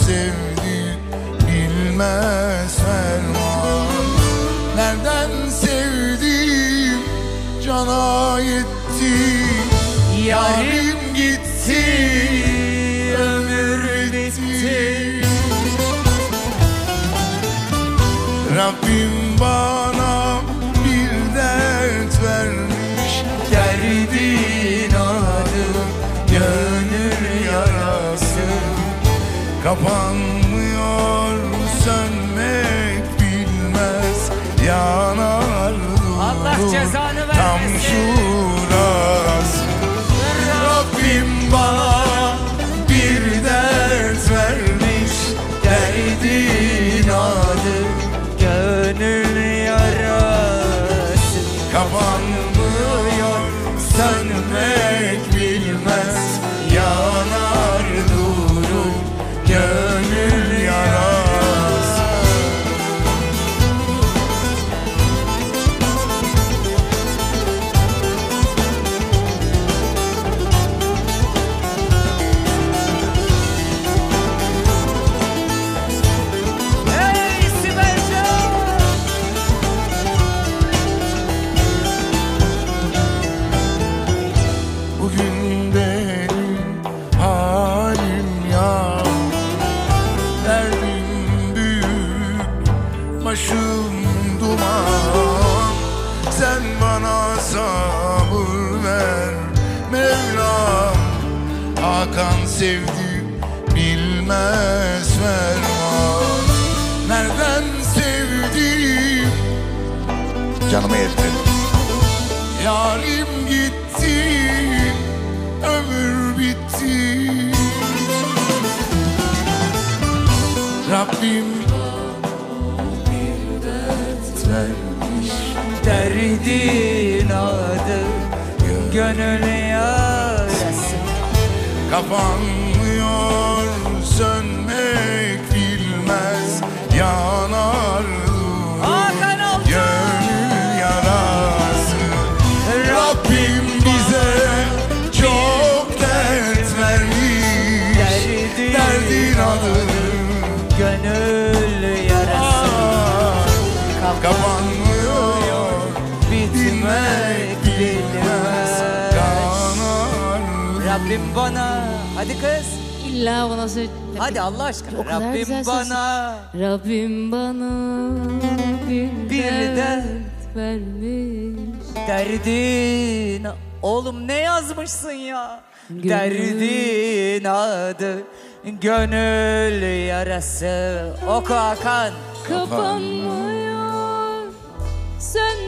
sevdi bilmez ferman. Nereden sevdim cana yetti, yarim gitti, ömür bitti. Rabbim bana bir dert vermiş, derdin adı gönül yarası. Kapanmıyor, sönmek bilmez, yanar durur tam şurası. Rabbim bana bir dert vermiş, derdin adı gönül yarası. Kapanmıyor, sönmek bilmez, yanar durur gönül yarası. Bugün benim halim ya, derdim büyük, başım duman. Sen bana sabır ver Mevlam. Hakan sevdi bilmez ferman. Nereden sevdim canımı yetti, yarim gitti, ömür bitti. Rabbim bir dert vermiş, Derdin adı gönül yarası. kapanmıyor, sönmek bilmez, yanar durur gönül yarası. Rabbim bize çok dert vermiş, derdin adı Gönül yarası. kapanmıyor, Bitmek bilmez. yanar. Rabbim bana, hadi kız, İlla bana söyle. hadi Allah aşkına. O kadar Rabbim güzel bana Rabbim bana bir dert dert vermiş. derdin. Oğlum ne yazmışsın ya? Gönül. Derdin adı gönül yarası. Oku Hakan. Kapanmıyor, sönmüyor.